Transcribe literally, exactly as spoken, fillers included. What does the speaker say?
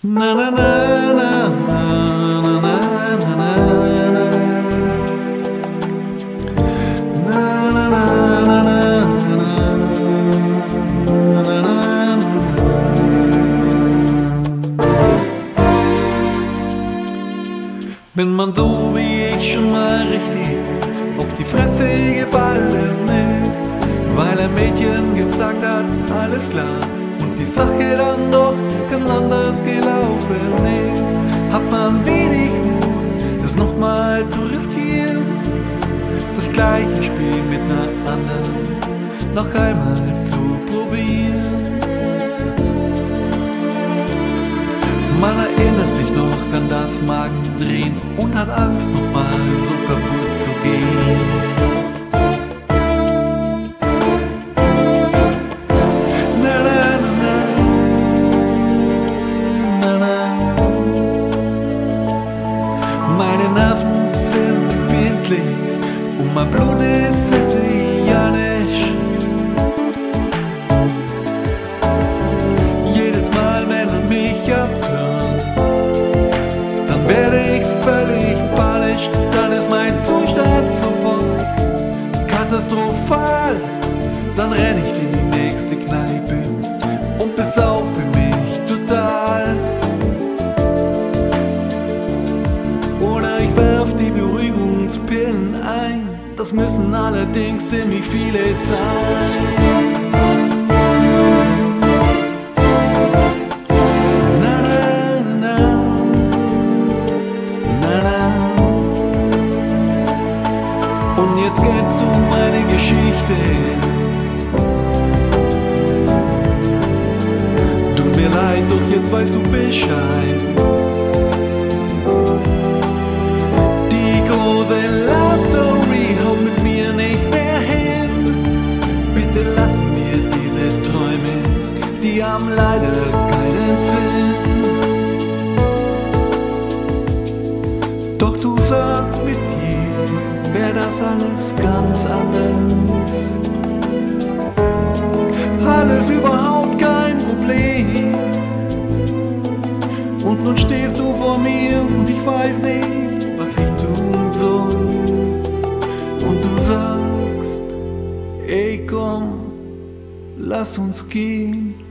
Na na na na na na na na na na na na na. Wenn man so wie ich schon mal richtig auf die Fresse gefallen ist, weil ein Mädchen gesagt hat, alles klar, und die Sache dann doch ganz anders gelaufen ist, hat man wenig Mut, das nochmal zu riskieren, das gleiche Spiel mit einer anderen noch einmal zu probieren. Man erinnert sich noch an das Magendrehen und hat Angst, nochmal so kaputt zu gehen. Na, na, na, na, na. Meine Nerven sind empfindlich und mein Blut ist italienisch. Jedes Mal, wenn er mich abhört, dann werde ich völlig panisch, dann ist mein Zustand sofort katastrophal. Dann renn ich in die nächste Kneipe und besaufe mich total. Oder ich werf die Beruhigungspillen ein, das müssen allerdings ziemlich viele sein. Und jetzt kennst du meine Geschichte. Tut mir leid, doch jetzt weißt du Bescheid. Die große Love Story haut mit mir nicht mehr hin. Bitte lass mir diese Träume, die haben leider keinen Sinn. Doch du sagst, mit dir wär das alles ganz anders. Alles überhaupt kein Problem. Und nun stehst du vor mir und ich weiß nicht, was ich tun soll. Und du sagst, ey komm, lass uns gehen.